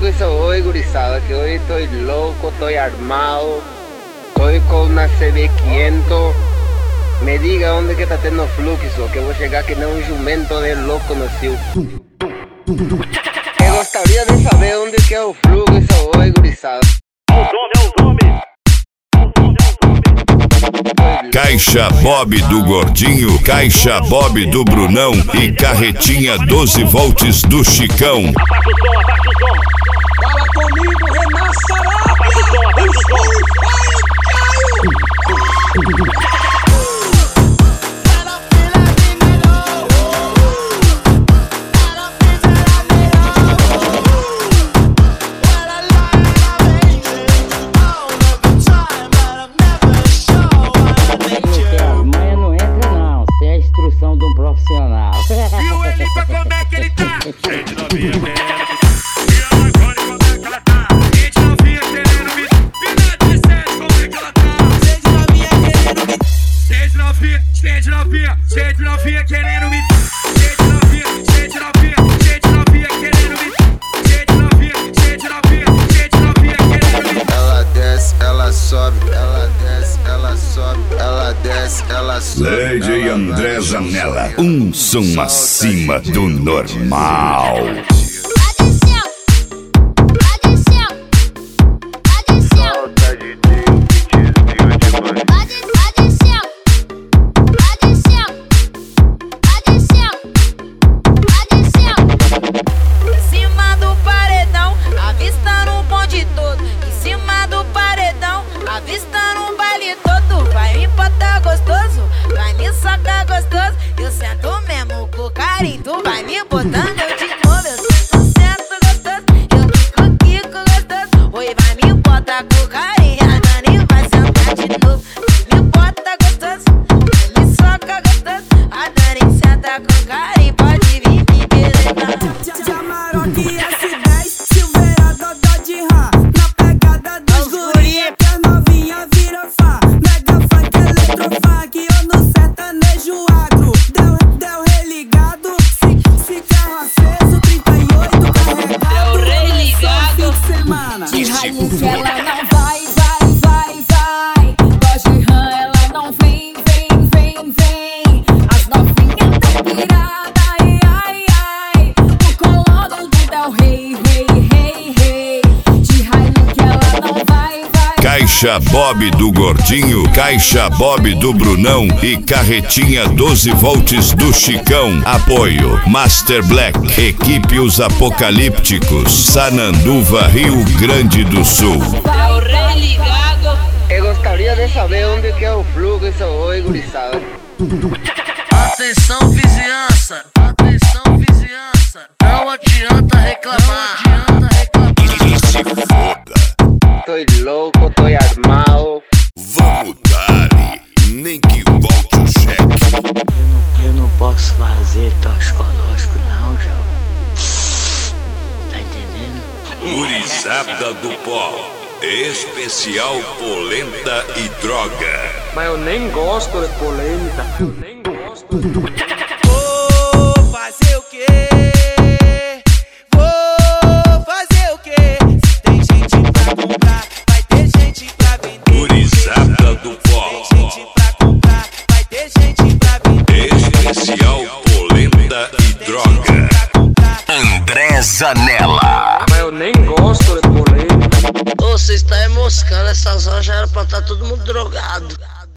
fluxo hoy, gurizada, que hoy estoy loco, estoy armado, estoy con una CB500. Me diga onde que tá tendo fluxo, que eu vou chegar que nem um jumento de louco no cio. Eu gostaria de saber onde que é o fluxo hoje, gurizada. Caixa Bob do Gordinho, Caixa Bob do Brunão e Carretinha 12 volts do Chicão. Fala comigo, Renan Sarabia! O Spotify caiu! De um profissional. E o Elipa, como é que ele tá? Cheio de novinha querendo. E a Marconi, como é que ela tá? Cheio de novinha querendo me. Vida de sete, como é que ela tá? Cheio de novinha querendo me. Cheio de novinha, cheio de novinha, cheio de novinha querendo me. Cheio de novinha, cheio de novinha, cheio de novinha querendo me. Cheio de novinha, cheio de novinha, cheio de novinha querendo me. Ela desce, ela sobe, ela desce, ela sobe, ela desce, ela sobe. DJ André Zanella, um som acima do normal. Tu vai me botando, eu te como, eu tô certo gostoso. Eu fico aqui com gostoso. Oi, vai me botar com carinho, a Dani vai sentar de novo. Me bota gostoso, me soca gostoso. A Dani senta com carinho, pode vir me beletar. Jamaroque S10, Silveira, Dodó de Rá. Na pegada dos guria, que a novinha vira fã. Mega funk, eletrofunk, eu no sertanejo agro. Deu religado. Se carro aceso, 38 carregado. Deu religado. Semana. De raiz ela não vai. Voz de rã ela não vem. As novinhas tão pirada, ai. O colono do Del Rey. De raiz ela não vai. Caixa Bob do Gordinho, Caixa Bob do Brunão e Carretinha 12 volts do Chicão. Apoio Master Black, Equipe Os Apocalípticos, Sananduva, Rio Grande do Sul. Deu religado. Eu gostaria de saber onde que é o fluxo hoje, gurizada. Atenção vizinhança, não adianta reclamar. Se foda. Tô louco, tô armado. Vamos dar-lhe, nem que volte o cheque. Eu não posso fazer toxicológico não, João. Tá entendendo? Gurizada do Pó, especial polenta e droga. Mas eu nem gosto de polêmica. Vou fazer o quê? Vou fazer o quê? Se tem gente pra comprar, vai ter gente pra vender. Gurizada do Pó, Tem gente pra comprar, vai ter gente pra vender. especial polenta e droga. André Zanella. Mas eu nem gosto de polêmica. Ô, você está moscando, essas horas já era pra estar todo mundo drogado.